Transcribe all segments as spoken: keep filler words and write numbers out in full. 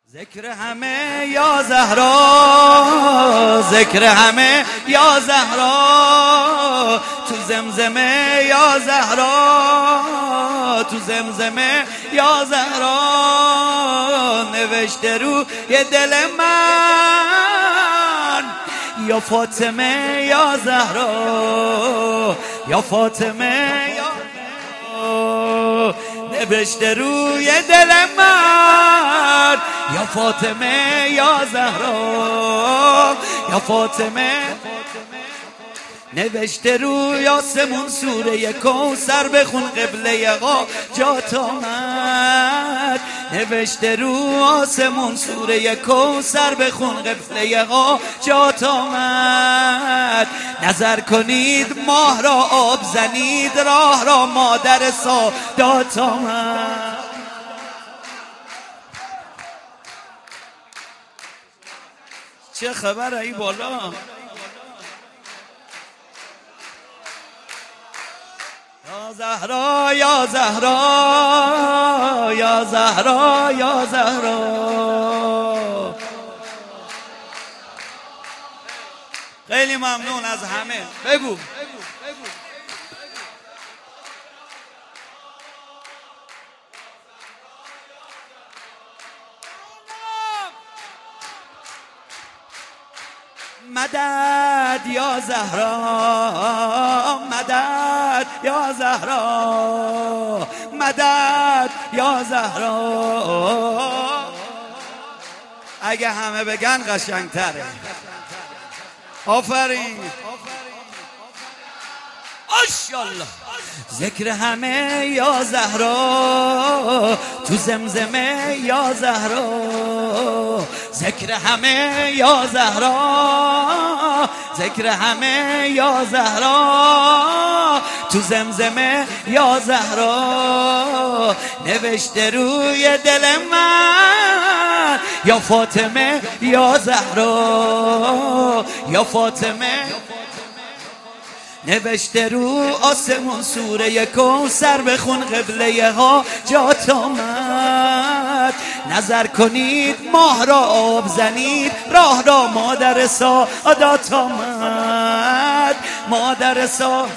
ذکر همه یا زهرا، ذکر همه یا زهرا، تو زمزمه یا زهرا، تو زمزمه یا زهرا، نوشته رو یه دل من یا فاطمه یا زهرا، یا فاطمه یا زهرا، نوشته روی دل من یا فاطمه یا زهرا، یا فاطمه نوشته روی آسمون سوره کوثر بخون قبله ها جات آمد، نوشته رو آسمون سوره کوثر بخون قبله ها جات آمد، نظر کنید ماه را آب زنید راه را مادر سادات آمد. چه خبر ای بالا؟ یا زهرا یا زهرا یا زهرا یا زهرا. خیلی ممنون از همه. بگو مدد یا زهرا، مدد یا زهرا، مدد یا زهرا. اگه همه بگن قشنگتره. آفرین ماشاءالله. ذکر همه یا زهرا، تو زمزمه یا زهرا، ذکر همه یا زهرا، ذکر همه یا زهرا، تو زمزمه یا زهرا، نوشته روی دل من یا فاطمه یا زهرا، یا فاطمه نوشته رو آسمون سوره کوثر بخون قبله ها جات آمد، نظر کنید ماه را آب زنید راه را مادر سادات آمد، مادر سادات.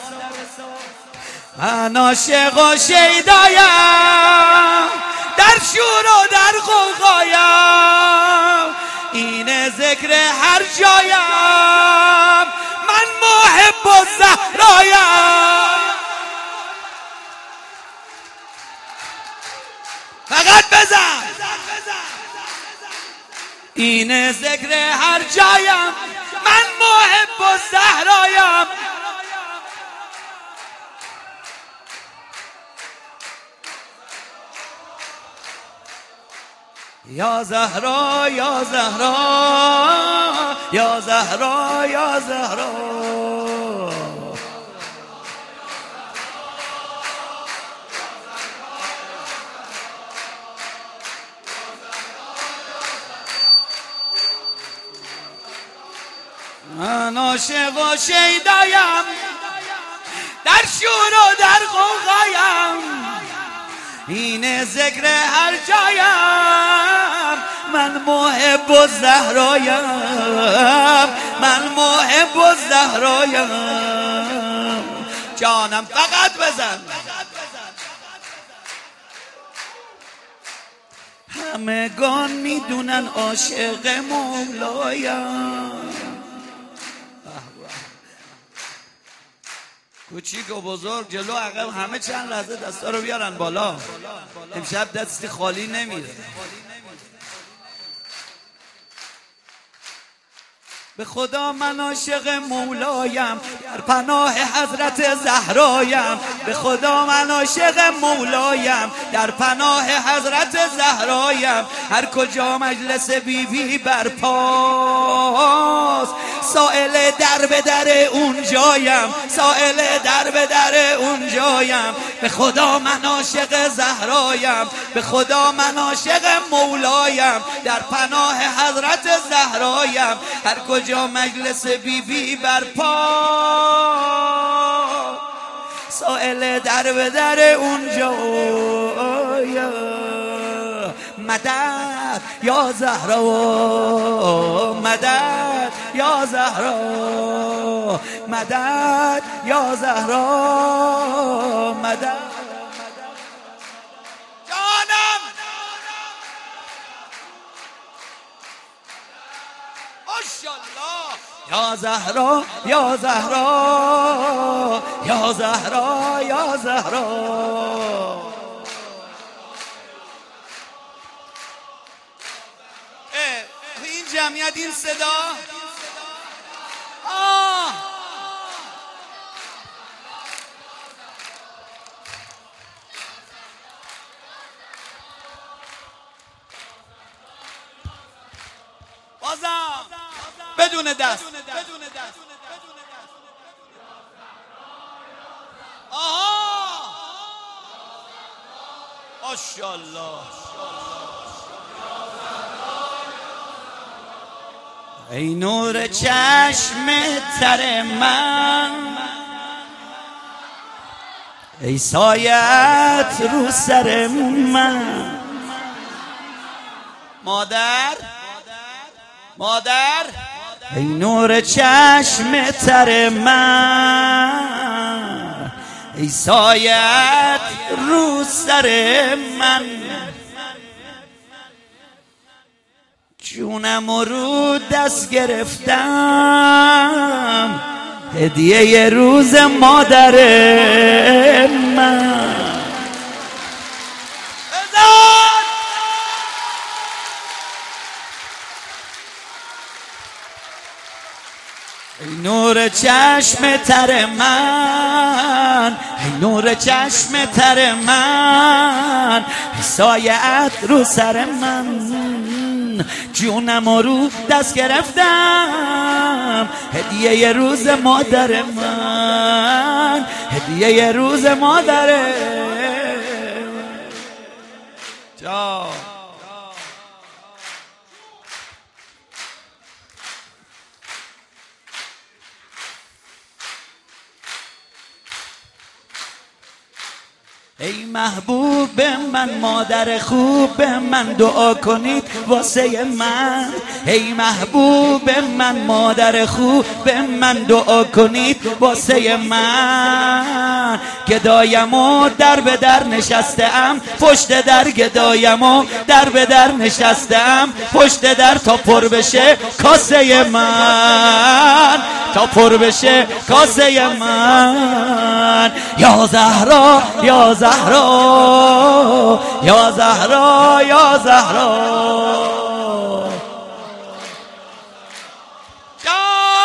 من عاشق و شیدایم در شور و در غوغایم، این ذکر هر جایم من محب و زهرایم. فقط بزن این ذکر هر جایم من محب و زهرایم. یا زهرا یا زهرا یا زهرا یا زهرا. من عاشق و شیدایم در شور و در غوغایم، این ذکر هر جایم من محب و زهرایم، من محب و زهرایم. جانم فقط بزن. همگان میدونن عاشق مولایم، کوچیک و بزرگ جلو عقب همه چند لحظه دستا رو بیارن بالا. امشب دستی خالی نمیره. به خدا من عاشق مولایم در پناه حضرت زهرایم، به خدا من عاشق مولایم در پناه حضرت زهرایم. هر کجا مجلس بی بی برپاست سائل در به در اون جایم، سائل در به در اون جایم. به خدا من عاشق زهرایم، به خدا من عاشق مولایم در پناه حضرت زهرایم. هر کجا مجلس بی بی برپا سائل در به در اونجا مدد یا زهرا مدد یا زهرا مدد یا زهرا مدد جانم ماشاءالله یا زهرا یا زهرا یا زهرا یا زهرا این جمعیت این صدا آه بازم بدون دست آها ماشاءالله ای نور چشم تر من ای سایت رو سر من مادر مادر ای نور چشم تر من ای سایت رو سر من جونم رو دست گرفتم هدیه ی روز مادر من ای نور چشم تر من ای نور چشم تر من سایت رو سر من جونم رو دست گرفتم هدیه ی روز مادر من هدیه ی روز مادر جا ای محبوب من مادر خوب من دعا کنید واسه من ای محبوب من مادر خوب من دعا کنید واسه من گدایم و در به در نشستم پشت در گدایم و در به در نشستم پشت در تا پر بشه کاسه من تا پر بشه کاسه من یا زهرا یا زهرا یا زهرا یا زهرا جان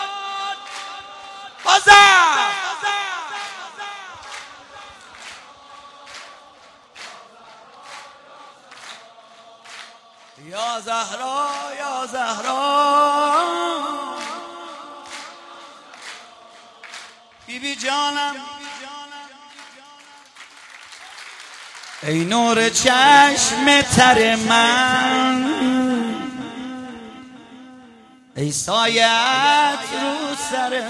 بازم یا زهرا یا زهرا بی بی جانم ای نور چشم تر من ای سایت رو سر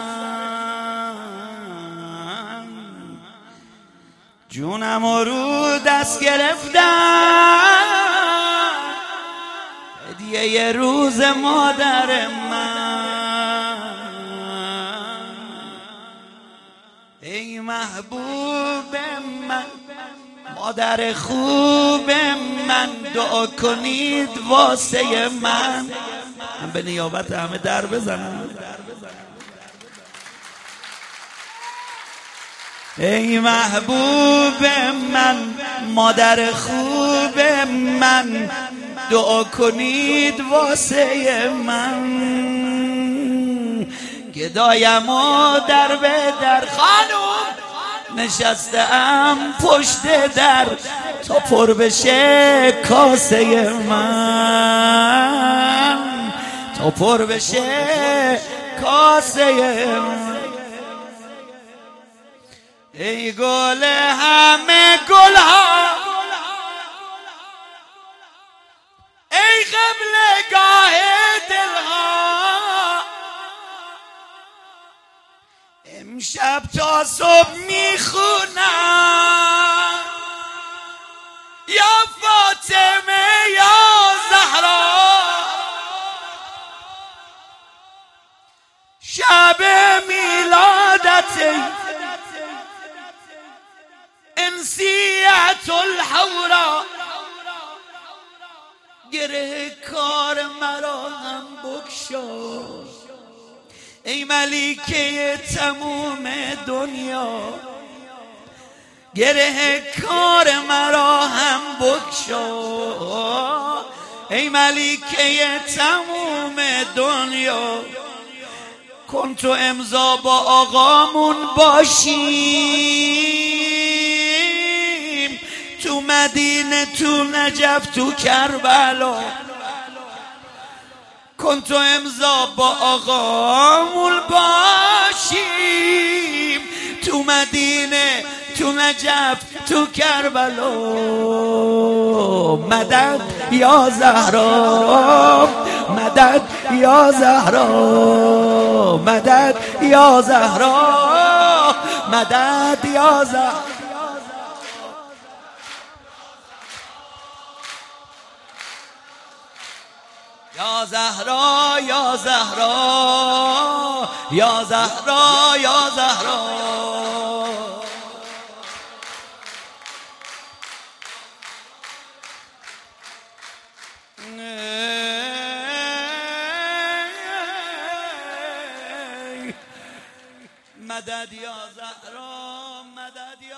من جونم رو دست گرفتم هدیه ی روز مادر من ای محبوب من مادر خوب من دعا کنید واسه من من به نیابت همه در بزنم ای محبوب من مادر خوب من دعا کنید واسه من گدایم و در به در خانوم نشستم پشت در تا پر بشه کاسه من تا پر بشه کاسه من ای گل همه گل ها ای قبلگاه دل ها امشب تا صبح میخونم یا فاطمه فاطمه یا زهرا شب میلادت انسیت الحورا گره کار مرا هم بکشا ای ملیکه تموم دنیا گره کار مرا هم بکشا ای ملیکه تموم دنیا کن تو امضا با آقامون باشیم تو مدینه تو نجف تو کربلا کن تو امضا با آقامون باشیم تو مدینه تو نجف تو کربلا مدد یا زهرا مدد یا زهرا مدد یا زهرا مدد یا زهرا یا زهرا یا زهرا یا زهرا یا زهرا مدد یا زهرا